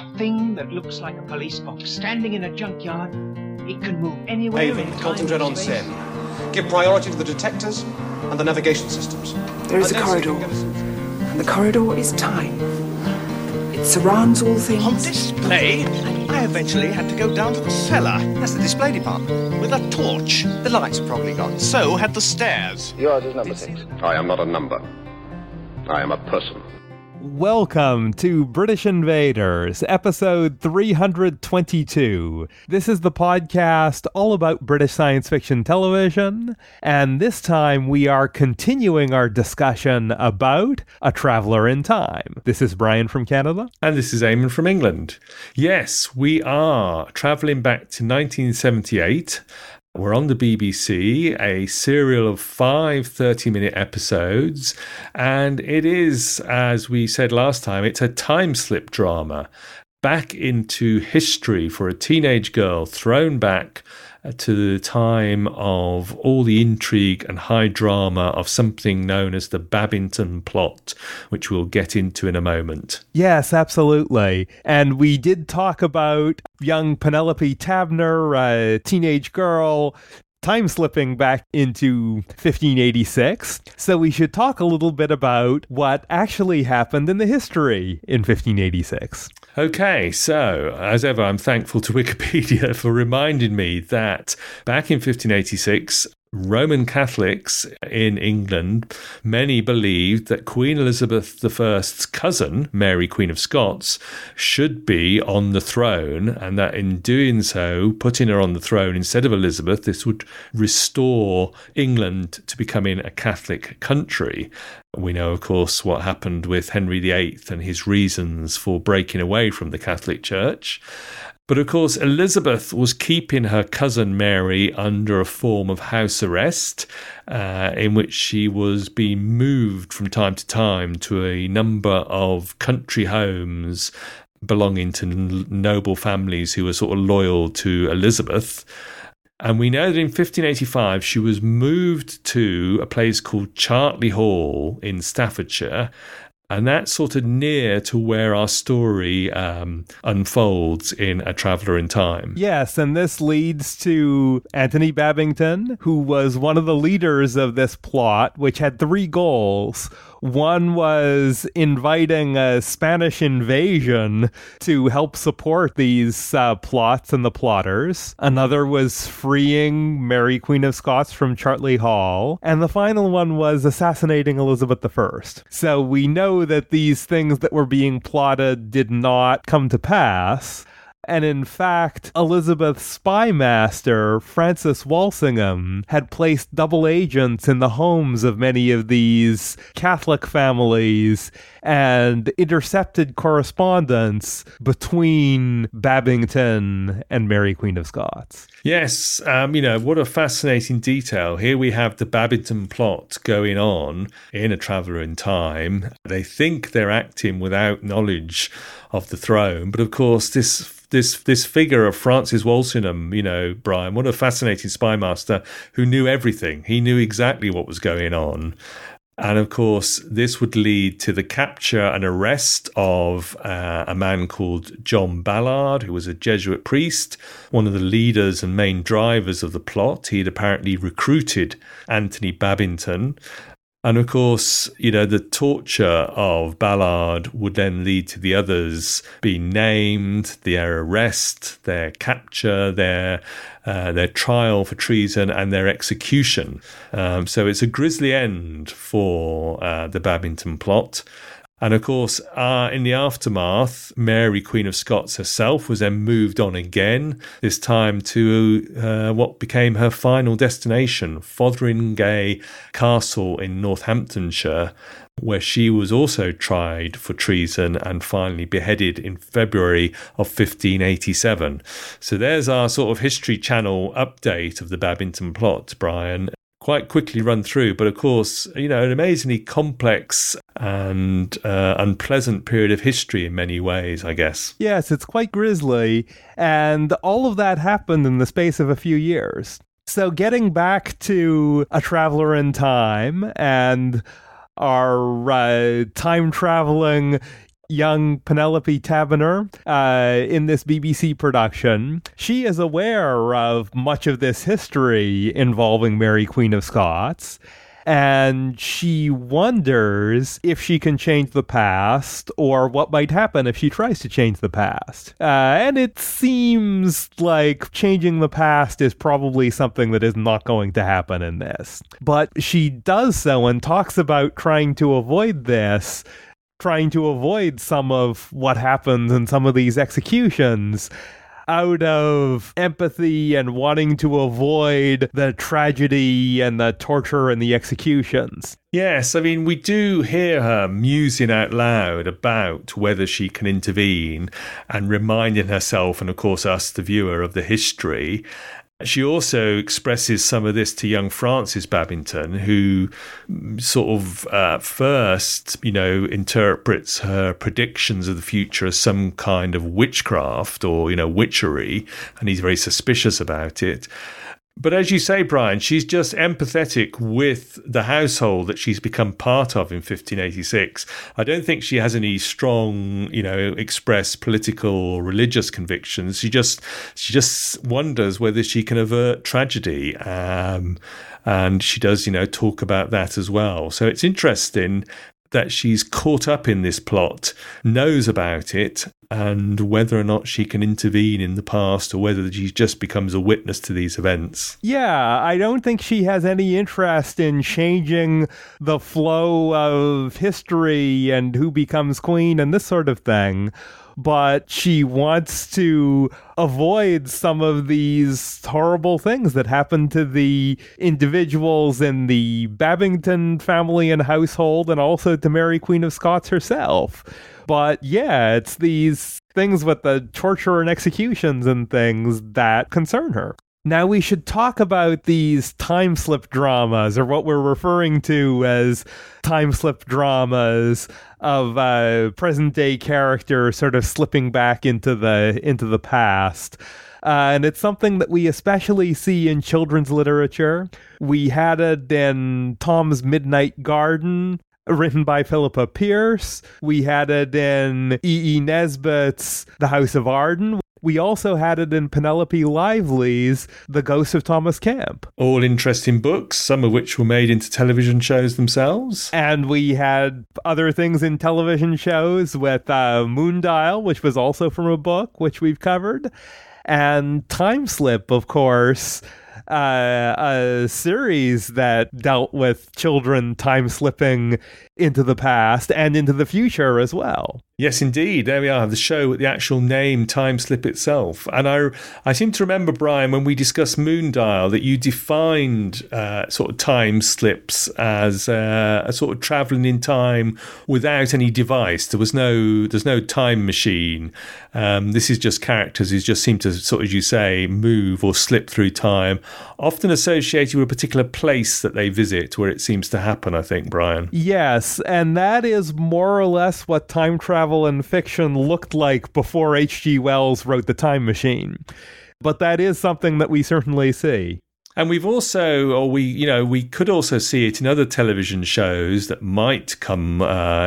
A thing that looks like a police box standing in a junkyard. It can move anywhere. Haven, concentrate on Sen. Give priority to the detectors and the navigation systems. There is a corridor, and the corridor is time. It surrounds all things. On display, I eventually had to go down to the cellar. That's the display department. With a torch. The lights are probably gone. So had the stairs. Yours is number 6. I am not a number. I am a person. Welcome to British Invaders, episode 322. This is the podcast all about British science fiction television, and this time we are continuing our discussion about A Traveller in Time. This is Brian from Canada. And this is Eamon from England. Yes, we are travelling back to 1978. We're on the BBC, a serial of 5 30-minute episodes, and it is, as we said last time, it's a time slip drama back into history for a teenage girl thrown back to the time of all the intrigue and high drama of something known as the Babington Plot, which we'll get into in a moment. Yes, absolutely. And we did talk about young Penelope Tabner, a teenage girl, time slipping back into 1586. So we should talk a little bit about what actually happened in the history in 1586. Okay, so as ever, I'm thankful to Wikipedia for reminding me that back in 1586, Roman Catholics in England, many believed that Queen Elizabeth I's cousin, Mary, Queen of Scots, should be on the throne, and that in doing so, putting her on the throne instead of Elizabeth, this would restore England to becoming a Catholic country. We know, of course, what happened with Henry VIII and his reasons for breaking away from the Catholic Church. But of course, Elizabeth was keeping her cousin Mary under a form of house arrest, in which she was being moved from time to time to a number of country homes belonging to noble families who were sort of loyal to Elizabeth. And we know that in 1585, she was moved to a place called Chartley Hall in Staffordshire. And that's sort of near to where our story unfolds in A Traveller in Time. Yes, and this leads to Anthony Babington, who was one of the leaders of this plot, which had 3 goals. One was inviting a Spanish invasion to help support these plots and the plotters. Another was freeing Mary, Queen of Scots from Chartley Hall. And the final one was assassinating Elizabeth I. So we know that these things that were being plotted did not come to pass. And in fact, Elizabeth's spy master, Francis Walsingham, had placed double agents in the homes of many of these Catholic families and intercepted correspondence between Babington and Mary, Queen of Scots. Yes, what a fascinating detail. Here we have the Babington plot going on in A Traveller in Time. They think they're acting without knowledge of the throne, but of course this figure of Francis Walsingham, Brian, what a fascinating spy master who knew everything. He knew exactly what was going on. And of course, this would lead to the capture and arrest of a man called John Ballard, who was a Jesuit priest, one of the leaders and main drivers of the plot. He had apparently recruited Anthony Babington. And of course, the torture of Ballard would then lead to the others being named, their arrest, their capture, their trial for treason, and their execution. So it's a grisly end for the Babington plot. And of course, in the aftermath, Mary, Queen of Scots herself was then moved on again, this time to what became her final destination, Fotheringay Castle in Northamptonshire, where she was also tried for treason and finally beheaded in February of 1587. So there's our sort of History Channel update of the Babington plot, Brian. Quite quickly run through, but of course, an amazingly complex and unpleasant period of history in many ways, I guess. Yes, it's quite grisly, and all of that happened in the space of a few years. So getting back to A Traveller in Time and our time-traveling young Penelope Taverner in this BBC production, she is aware of much of this history involving Mary, Queen of Scots. And she wonders if she can change the past or what might happen if she tries to change the past. And it seems like changing the past is probably something that is not going to happen in this. But she does so and talks about trying to avoid this, trying to avoid some of what happens in some of these executions, out of empathy and wanting to avoid the tragedy and the torture and the executions. Yes, I mean, we do hear her musing out loud about whether she can intervene and reminding herself, and of course us, the viewer, of the history. She also expresses some of this to young Frances Babington, who sort of first, interprets her predictions of the future as some kind of witchcraft or, witchery, and he's very suspicious about it. But as you say, Brian, she's just empathetic with the household that she's become part of in 1586. I don't think she has any strong, expressed political or religious convictions. She just wonders whether she can avert tragedy. And she does, talk about that as well. So it's interesting that she's caught up in this plot, knows about it, and whether or not she can intervene in the past or whether she just becomes a witness to these events. Yeah, I don't think she has any interest in changing the flow of history and who becomes queen and this sort of thing. But she wants to avoid some of these horrible things that happen to the individuals in the Babington family and household, and also to Mary, Queen of Scots herself. But yeah, it's these things with the torture and executions and things that concern her. Now we should talk about these time slip dramas, or what we're referring to as time slip dramas, of present day characters sort of slipping back into the past. And it's something that we especially see in children's literature. We had it in Tom's Midnight Garden, written by Philippa Pierce. We had it in E.E. Nesbit's The House of Arden. We also had it in Penelope Lively's The Ghost of Thomas Camp. All interesting books, some of which were made into television shows themselves. And we had other things in television shows with Moondial, which was also from a book, which we've covered. And Time Slip, of course, a series that dealt with children time slipping into the past and into the future as well. Yes, indeed. There we are, the show with the actual name, Time Slip itself. And I seem to remember, Brian, when we discussed Moondial, that you defined sort of time slips as a sort of travelling in time without any device. There's no time machine. This is just characters who just seem to, sort of, as you say, move or slip through time, often associated with a particular place that they visit where it seems to happen, I think, Brian. Yes, and that is more or less what time travel and fiction looked like before H.G. Wells wrote The Time Machine. But that is something that we certainly see. And we've also, or we could also see it in other television shows that might come,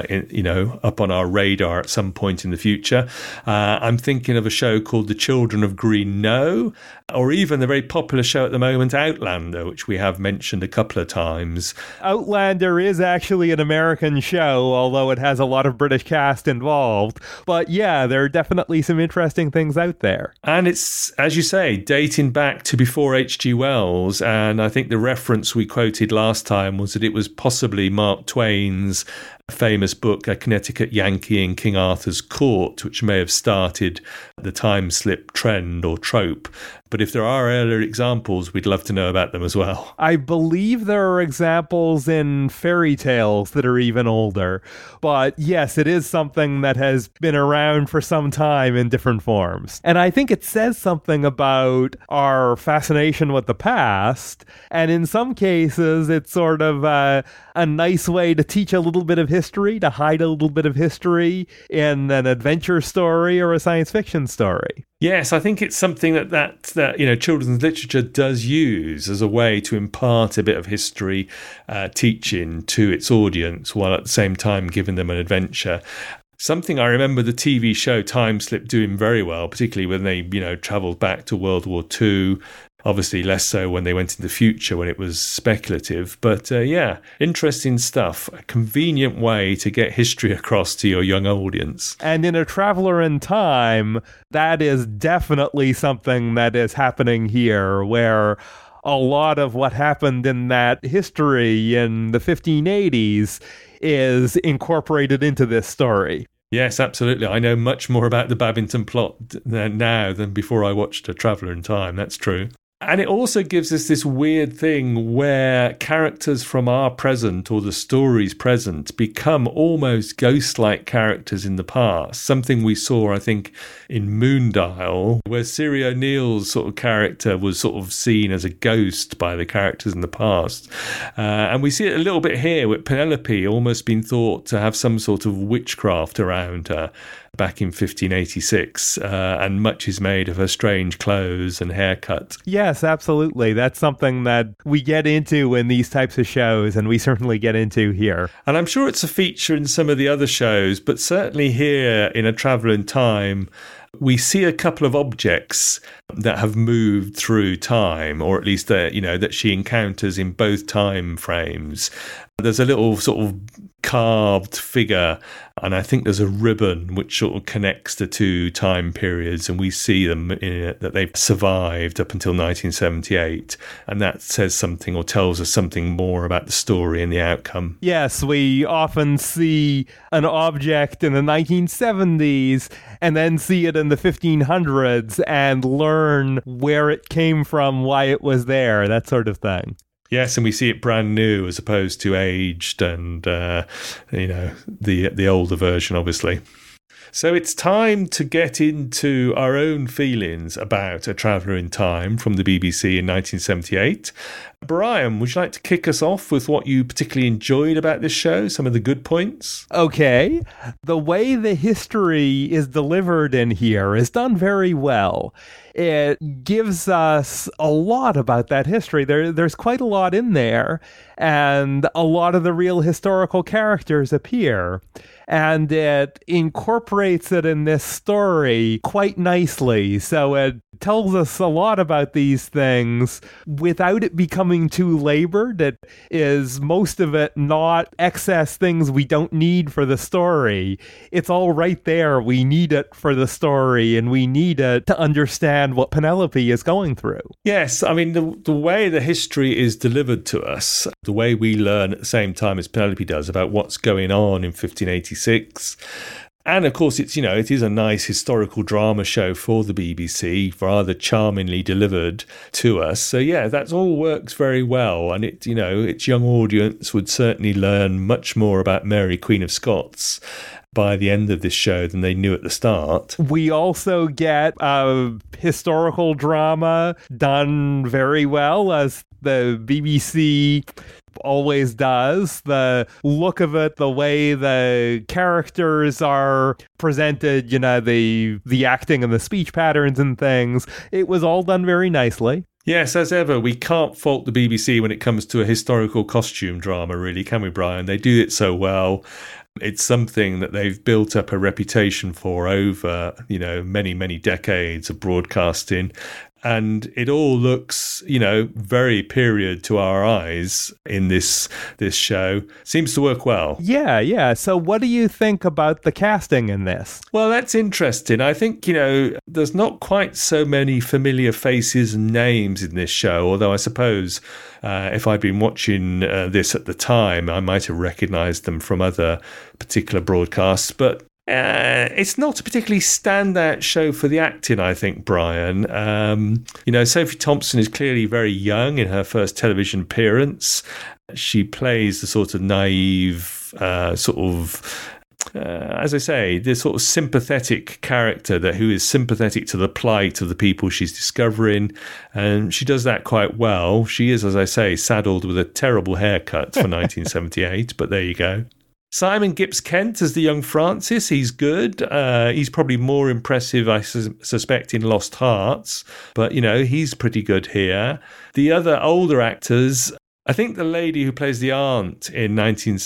up on our radar at some point in the future. I'm thinking of a show called The Children of Green Knowe, or even the very popular show at the moment, Outlander, which we have mentioned a couple of times. Outlander is actually an American show, although it has a lot of British cast involved. But yeah, there are definitely some interesting things out there. And it's, as you say, dating back to before H.G. Wells. And I think the reference we quoted last time was that it was possibly Mark Twain's famous book, A Connecticut Yankee in King Arthur's Court, which may have started the time slip trend or trope. But if there are earlier examples, we'd love to know about them as well. I believe there are examples in fairy tales that are even older. But yes, it is something that has been around for some time in different forms. And I think it says something about our fascination with the past. And in some cases, it's sort of a nice way to teach a little bit of history, to hide a little bit of history in an adventure story or a science fiction story. Yes, I think it's something that children's literature does use as a way to impart a bit of history teaching to its audience, while at the same time giving them an adventure. something I remember the TV show Time Slip doing very well, particularly when they, travelled back to World War II. Obviously less so when they went into the future when it was speculative. But interesting stuff. A convenient way to get history across to your young audience. And in A Traveller in Time, that is definitely something that is happening here, where a lot of what happened in that history in the 1580s is incorporated into this story. Yes, absolutely. I know much more about the Babington plot now than before I watched A Traveller in Time. That's true. And it also gives us this weird thing where characters from our present or the story's present become almost ghost-like characters in the past. Something we saw, I think, in Moondial, where Ciri O'Neill's sort of character was sort of seen as a ghost by the characters in the past. And we see it a little bit here with Penelope almost being thought to have some sort of witchcraft around her back in 1586, and much is made of her strange clothes and haircut. Yes, absolutely. That's something that we get into in these types of shows, and we certainly get into here. And I'm sure it's a feature in some of the other shows, but certainly here in A Traveller in Time, we see a couple of objects that have moved through time, or at least that she encounters in both time frames. There's a little sort of carved figure, and I think there's a ribbon which sort of connects the two time periods, and we see them that they've survived up until 1978, and that says something or tells us something more about the story and the outcome. Yes, we often see an object in the 1970s and then see it in the 1500s and learn where it came from, why it was there, that sort of thing. Yes, and we see it brand new as opposed to aged and, the older version, obviously. So it's time to get into our own feelings about A Traveller in Time from the BBC in 1978. Brian, would you like to kick us off with what you particularly enjoyed about this show, some of the good points? Okay. The way the history is delivered in here is done very well. It gives us a lot about that history. There's quite a lot in there, and a lot of the real historical characters appear. And it incorporates it in this story quite nicely. So it tells us a lot about these things without it becoming too labored. It is most of it not excess things we don't need for the story. It's all right there. We need it for the story, and we need it to understand what Penelope is going through. Yes, I mean, the way the history is delivered to us, the way we learn at the same time as Penelope does about what's going on in 1586. And of course, it is a nice historical drama show for the BBC, rather charmingly delivered to us. So yeah, that all works very well, and its young audience would certainly learn much more about Mary, Queen of Scots by the end of this show than they knew at the start. We also get a historical drama done very well, as the BBC always does. The look of it, the way the characters are presented, the acting and the speech patterns and things, it was all done very nicely. Yes, as ever, we can't fault the BBC when it comes to a historical costume drama, really, can we, Brian? They do it so well. It's something that they've built up a reputation for over, many, many decades of broadcasting. And it all looks, very period to our eyes in this show. Seems to work well. Yeah. So what do you think about the casting in this? Well, that's interesting. I think, there's not quite so many familiar faces and names in this show, although I suppose if I'd been watching this at the time, I might have recognised them from other particular broadcasts. But it's not a particularly standout show for the acting, I think, Brian. Sophie Thompson is clearly very young in her first television appearance. She plays the sort of naive, as I say, this sort of sympathetic character who is sympathetic to the plight of the people she's discovering, and she does that quite well. She is, as I say, saddled with a terrible haircut for 1978, but there you go. Simon Gibbs-Kent as the young Francis, he's good. He's probably more impressive, I suspect, in Lost Hearts, but, he's pretty good here. The other older actors, I think the lady who plays the aunt in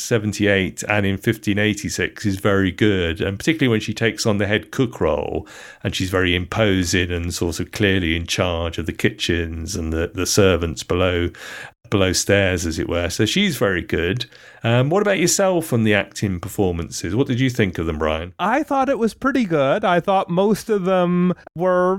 1978 and in 1586 is very good, and particularly when she takes on the head cook role, and she's very imposing and sort of clearly in charge of the kitchens and the servants below stairs, as it were. So she's very good. What about yourself and the acting performances? What did you think of them, Brian? I thought it was pretty good. I thought most of them were,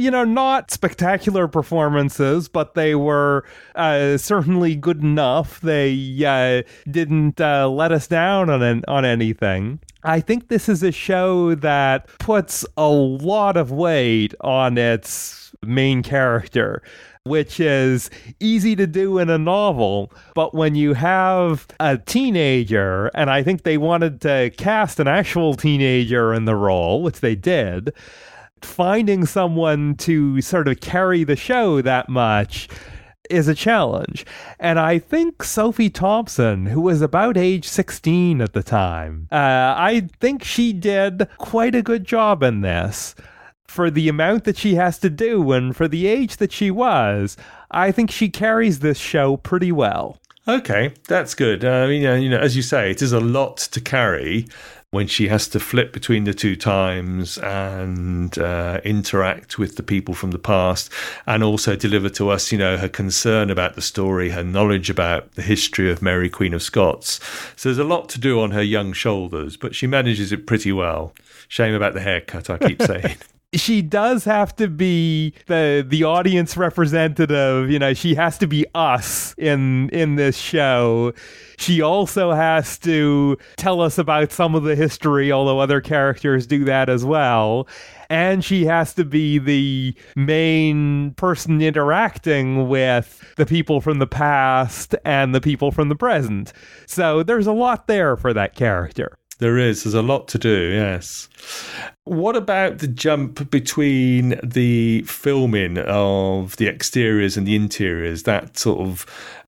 not spectacular performances, but they were certainly good enough. They didn't let us down on anything. I think this is a show that puts a lot of weight on its main character, which is easy to do in a novel. But when you have a teenager, and I think they wanted to cast an actual teenager in the role, which they did, finding someone to sort of carry the show that much is a challenge. And I think Sophie Thompson, who was about age 16 at the time, I think she did quite a good job in this. For the amount that she has to do and for the age that she was, I think she carries this show pretty well. Okay, that's good. As you say, it is a lot to carry when she has to flip between the two times and interact with the people from the past, and also deliver to us, her concern about the story, her knowledge about the history of Mary, Queen of Scots. So there's a lot to do on her young shoulders, but she manages it pretty well. Shame about the haircut, I keep saying. She does have to be the audience representative. She has to be us in this show. She also has to tell us about some of the history, although other characters do that as well. And she has to be the main person interacting with the people from the past and the people from the present. So there's a lot there for that character. There's a lot to do, yes. What about the jump between the filming of the exteriors and the interiors, that sort of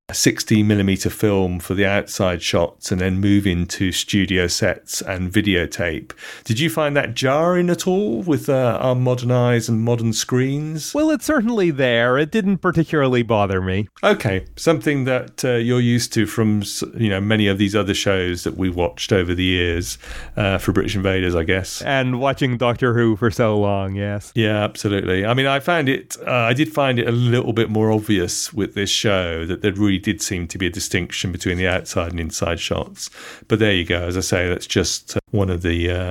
16mm film for the outside shots and then moving to studio sets and videotape? Did you find that jarring at all with our modern eyes and modern screens? Well, it's certainly there. It didn't particularly bother me. Okay, something that you're used to from many of these other shows that we've watched over the years for British Invaders, I guess. And watching Doctor Who for so long, yes. Yeah, absolutely. I mean, I did find it a little bit more obvious with this show that there really did seem to be a distinction between the outside and inside shots. But there you go. As I say, that's just one of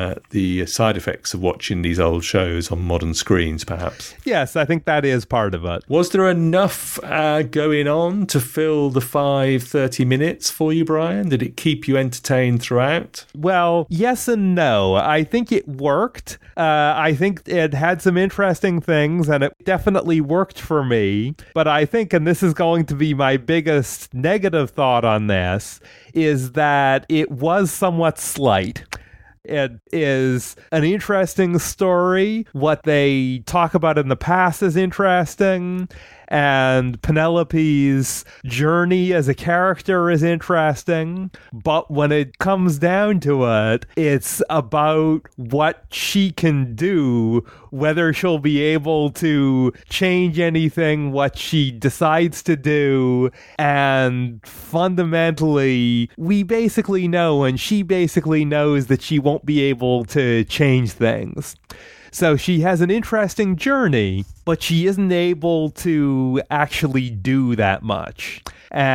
the side effects of watching these old shows on modern screens, perhaps. Yes, I think that is part of it. Was there enough going on to fill the 30 minutes for you, Brian? Did it keep you entertained throughout? Well, yes and no. I think it worked. I think it had some interesting things, and it definitely worked for me. But I think, and this is going to be my biggest negative thought on this, is that it was somewhat slight. It is an interesting story. What they talk about in the past is interesting. And Penelope's journey as a character is interesting. But when it comes down to it, it's about what she can do, whether she'll be able to change anything, what she decides to do. And fundamentally, we basically know, and she basically knows, that she won't be able to change things. So she has an interesting journey, but she isn't able to actually do that much.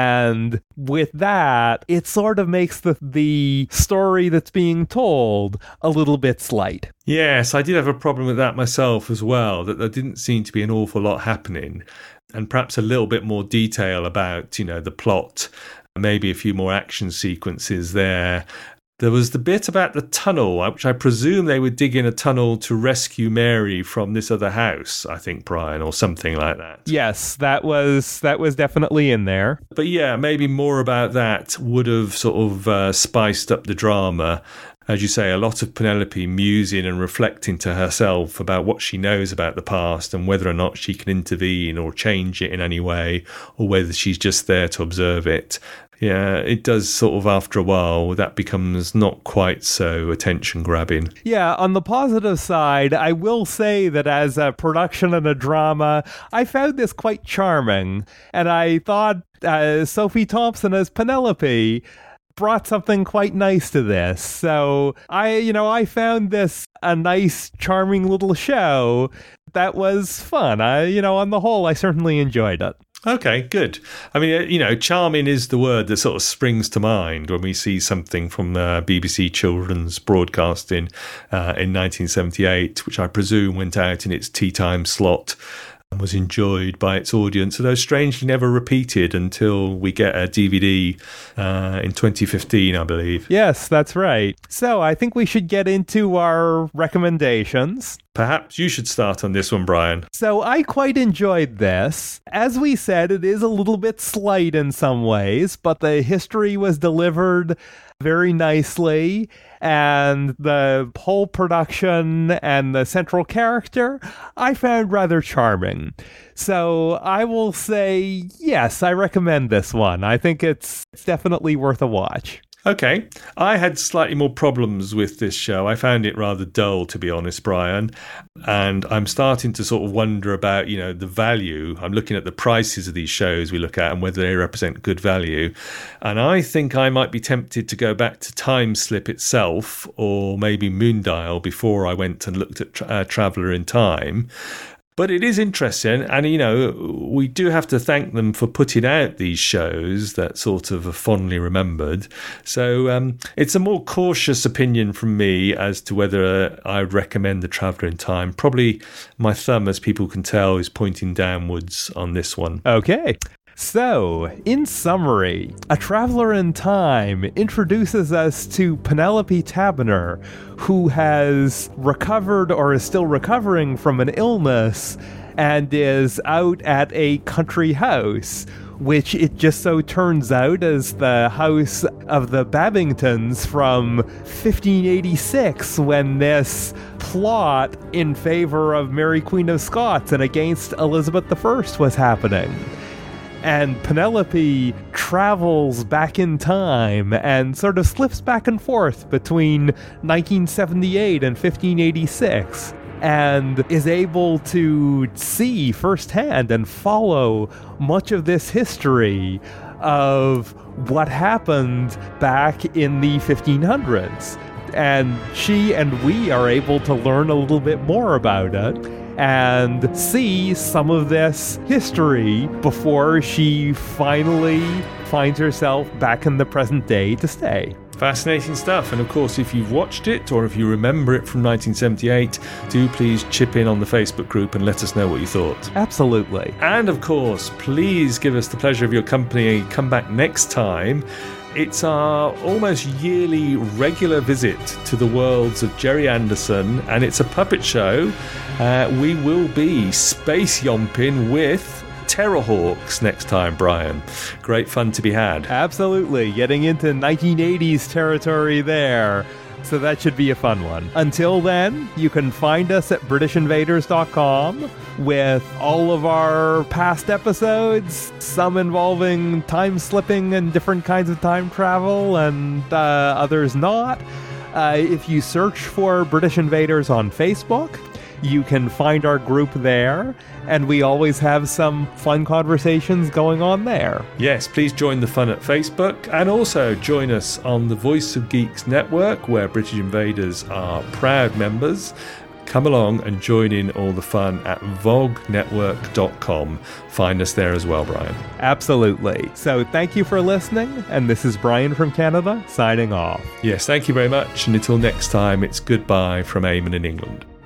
And with that, it sort of makes the story that's being told a little bit slight. Yes, I did have a problem with that myself as well, that there didn't seem to be an awful lot happening. And perhaps a little bit more detail about, the plot, maybe a few more action sequences there. There was the bit about the tunnel, which I presume they were digging a tunnel to rescue Mary from this other house, I think, Brian, or something like that. Yes, that was definitely in there. But yeah, maybe more about that would have sort of spiced up the drama. As you say, a lot of Penelope musing and reflecting to herself about what she knows about the past and whether or not she can intervene or change it in any way, or whether she's just there to observe it. Yeah, it does sort of, after a while, that becomes not quite so attention-grabbing. Yeah, on the positive side, I will say that as a production and a drama, I found this quite charming. And I thought Sophie Thompson as Penelope brought something quite nice to this. So I found this a nice, charming little show that was fun. On the whole, I certainly enjoyed it. Okay, good. I mean, charming is the word that sort of springs to mind when we see something from BBC Children's Broadcasting in 1978, which I presume went out in its tea time slot and was enjoyed by its audience, although strangely never repeated until we get a DVD in 2015, I believe. Yes, that's right. So I think we should get into our recommendations. Perhaps you should start on this one, Brian. So I quite enjoyed this. As we said, it is a little bit slight in some ways, but the history was delivered very nicely, and the whole production and the central character I found rather charming. So I will say, yes, I recommend this one. I think it's definitely worth a watch. Okay. I had slightly more problems with this show. I found it rather dull, to be honest, Brian. And I'm starting to sort of wonder about, the value. I'm looking at the prices of these shows we look at and whether they represent good value. And I think I might be tempted to go back to Time Slip itself, or maybe Moondial, before I went and looked at Traveller in Time. But it is interesting, and, we do have to thank them for putting out these shows that sort of are fondly remembered. So it's a more cautious opinion from me as to whether I would recommend The Traveller in Time. Probably my thumb, as people can tell, is pointing downwards on this one. Okay. So, in summary, A Traveller in Time introduces us to Penelope Taberner, who has recovered or is still recovering from an illness and is out at a country house, which it just so turns out is the house of the Babingtons from 1586, when this plot in favor of Mary Queen of Scots and against Elizabeth I was happening. And Penelope travels back in time and sort of slips back and forth between 1978 and 1586 and is able to see firsthand and follow much of this history of what happened back in the 1500s. And she and we are able to learn a little bit more about it and see some of this history before she finally finds herself back in the present day to stay. Fascinating stuff. And of course, if you've watched it or if you remember it from 1978, do please chip in on the Facebook group and let us know what you thought. Absolutely. And of course, please give us the pleasure of your company and come back next time. It's our almost yearly regular visit to the worlds of Gerry Anderson, and it's a puppet show. We will be space yomping with Terrorhawks next time, Brian. Great fun to be had. Absolutely. Getting into 1980s territory there. So that should be a fun one. Until then, you can find us at BritishInvaders.com with all of our past episodes, some involving time slipping and different kinds of time travel, and others not. If you search for British Invaders on Facebook, you can find our group there, and we always have some fun conversations going on there. Yes, please join the fun at Facebook, and also join us on the Voice of Geeks network, where British Invaders are proud members. Come along and join in all the fun at vognetwork.com. Find us there as well, Brian. Absolutely. So thank you for listening, and this is Brian from Canada, signing off. Yes, thank you very much, and until next time, it's goodbye from Eamon in England.